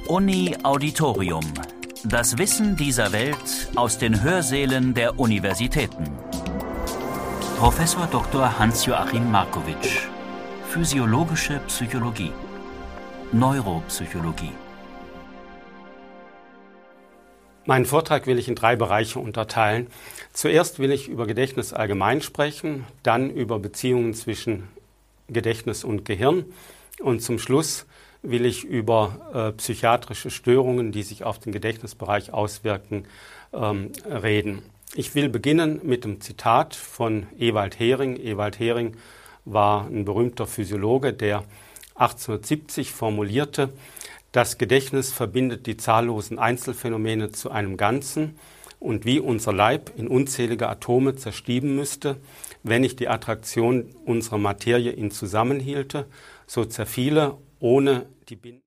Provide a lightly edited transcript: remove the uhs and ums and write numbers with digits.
Uni Auditorium. Das Wissen dieser Welt aus den Hörsälen der Universitäten. Professor Dr. Hans-Joachim Markowitsch. Physiologische Psychologie. Neuropsychologie. Meinen Vortrag will ich in 3 Bereiche unterteilen. Zuerst will ich über Gedächtnis allgemein sprechen, dann über Beziehungen zwischen Gedächtnis und Gehirn und zum Schluss will ich über psychiatrische Störungen, die sich auf den Gedächtnisbereich auswirken, reden. Ich will beginnen mit dem Zitat von Ewald Hering. Ewald Hering war ein berühmter Physiologe, der 1870 formulierte: Das Gedächtnis verbindet die zahllosen Einzelphänomene zu einem Ganzen, und wie unser Leib in unzählige Atome zerstieben müsste, wenn nicht die Attraktion unserer Materie ihn zusammenhielte, so zerfiele ohne die Bindung